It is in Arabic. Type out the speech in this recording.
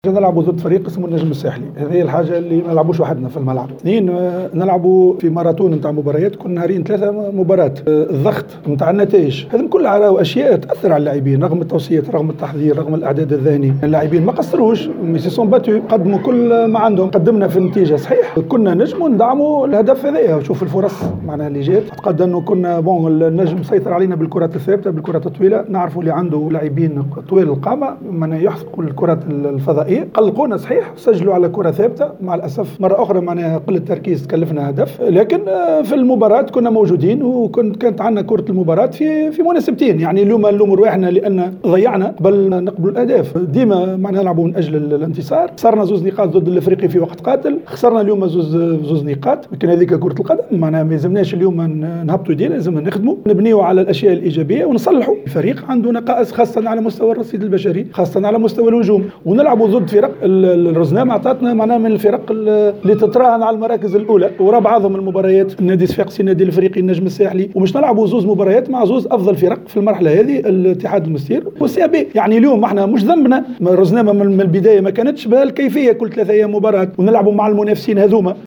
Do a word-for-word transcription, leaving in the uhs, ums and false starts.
نلعبوا ضد فريق اسمه النجم الساحلي، هذه الحاجه اللي ما نلعبوش وحدنا في الملعب. اثنين، نلعبوا في ماراثون نتاع مباريات، كل نهارين ثلاثه مباراه. الضغط نتاع النتائج هذه كلها راهو اشياء تاثر على اللاعبين، رغم التوصيات رغم التحضير رغم الاعداد الذهني. اللاعبين ما قصروش، مي سي سون باتو، قدموا كل ما عندهم. قدمنا في النتيجه صحيح، كنا نجموا ندعموا الهدف هذايا وشوف الفرص معناها اللي جات. قد انه كنا بون النجم مسيطر علينا بالكرات الثابته بالكرات الطويله، نعرفوا اللي عنده لاعبين طويل القامه من يحققوا الكرات الفضائيه. قلقونا صحيح، سجلوا على كره ثابته، مع الاسف مره اخرى معناها قله تركيز تكلفنا هدف. لكن في المباراه كنا موجودين، وكنت كانت عندنا كره المباراه في في مناسبتين. يعني اليوم نلوموا رواحنا لان ضيعنا بل نقبلوا الاهداف. ديما معناها نلعبوا من اجل الانتصار. خسرنا زوز نقاط ضد الافريقي في وقت قاتل، خسرنا اليوم زوز زوز نقاط. لكن هذيك كره القدم، معناها ما يلزمناش اليوم نهبطوا يدينا، لازم نخدموا نبنيوا على الاشياء الايجابيه ونصلحوا. الفريق عنده نقائص خاصه على مستوى الرصيد البشري، خاصه على مستوى الهجوم، ونلعبوا ضد فرق الرزنامة عطاتنا معناها من الفرق اللي تتراهن على المراكز الاولى، ورا بعضهم المباريات النادي الصفاقسي النادي الافريقي النجم الساحلي، ومش نلعبوا زوز مباريات مع زوز افضل فرق في المرحله هذه، الاتحاد المستير والسي بي. يعني اليوم احنا مش ذنبنا، الرزنامة من البدايه ما كانتش بهالكيفيه كل ثلاثة ايام مباراه ونلعبوا مع المنافسين هذوما.